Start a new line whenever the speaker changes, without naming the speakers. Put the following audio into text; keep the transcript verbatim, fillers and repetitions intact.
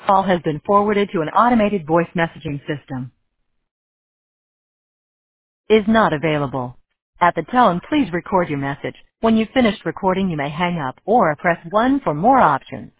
Call has been forwarded to an automated voice messaging system. Is not available. At the tone, please record your message. When you've finished recording, you may hang up or press one for more options.